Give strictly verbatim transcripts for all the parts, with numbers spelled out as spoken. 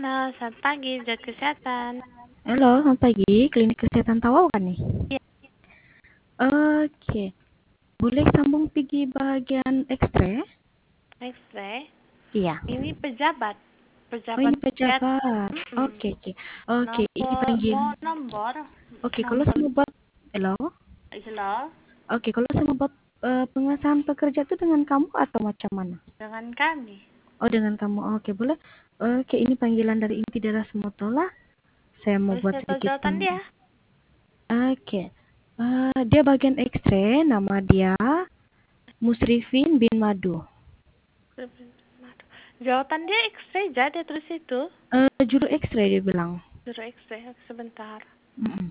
Halo, selamat pagi, Zat Kesehatan. Halo, selamat pagi. Klinik Kesehatan Tawau kan nih? Iya. Oke. Boleh sambung pergi bagian X-ray? X-ray. Iya. Ini pejabat. Oh, Pejabat ini kesehatan. pejabat. Mm-mm. Oke, oke. Oke, ini Nomor, panggil. mau nomor? Oke, kalau Nomor. saya mau buat Halo. Halo, Oke, kalau saya mau buat eh, pengesahan pekerja itu dengan kamu atau macam mana? dengan kami. Oh, dengan kamu. Oke, boleh. Oke, ini panggilan dari inti daerah Semotola. Saya mau Boleh buat saya tahu sedikit jawaban peng... dia? Oke. Eh, dia bagian X-ray, nama dia Musrifin bin Madu. Jawaban dia X-ray, jadi terus itu. Eh, juru X-ray dia bilang. Suruh X-ray, sebentar. Mm-mm.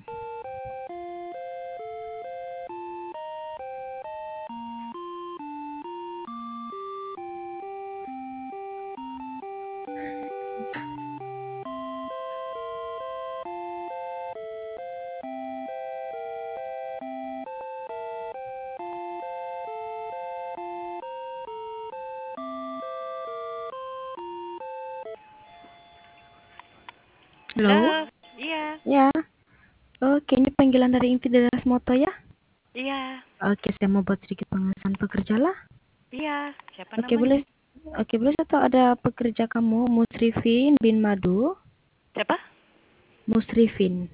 Halo? Halo, iya, Ya. Oke, ini panggilan dari inti daerah Semoto ya? iya, Oke, saya mau buat sedikit pengesahan pekerja lah. iya. Siapa Oke, namanya? boleh. Oke, boleh saya tahu ada pekerja kamu, Musrifin bin Madu. Siapa? Musrifin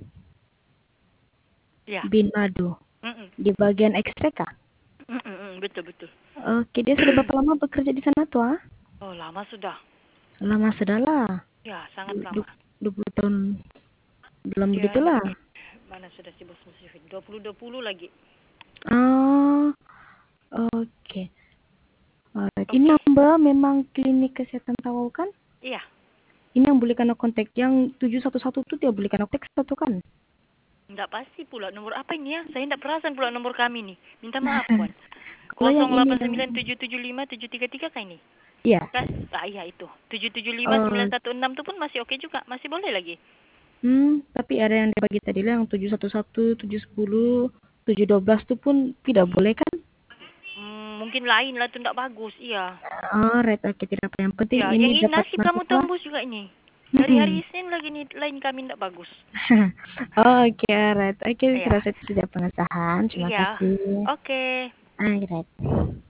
Iya. bin Madu. Mm-mm. Di bagian X-ray kah? Mm-mm, betul, betul. Oke, dia sudah berapa lama bekerja di sana tuh? Ah? Oh, lama sudah. Lama sudah lah. Ya, sangat Du- lama. dua puluh tahun belum Ya, begitulah. mana sudah si bos musifin? dua puluh dua puluh lagi. Oh, oke. Alright. Ini Oke. Mbak memang klinik kesehatan Tawau kan? Iya. Ini yang boleh kena kontak yang tujuh satu satu itu dia boleh kena kontak satu kan? Enggak pasti pula nomor apa ini ya? Saya enggak perasan pula nomor kami nih. Minta maaf, Puan. Kalau yang ini nol delapan yang sembilan tujuh tujuh lima tujuh tiga tiga kah ini? iya. Kan? Ah iya itu. tujuh tujuh lima Oh, sembilan satu enam itu pun masih oke juga. Masih boleh lagi. hmm, tapi ada yang dia bagi tadi lah yang tujuh satu satu, tujuh sepuluh, tujuh dua belas itu pun tidak boleh kan? Hmm, mungkin lain lah itu enggak bagus. Iya. Oh, right. Oke, tidak apa. Yang penting Ya, ini yang ini dapat nasib kamu masuklah. tembus juga ini. Mm-mm. Hari-hari Senin lagi nih lain kami enggak bagus. Oke, right. Oke, Iya. kira saya sudah pengesahan. Terima Iya. kasih. Oke. Alright.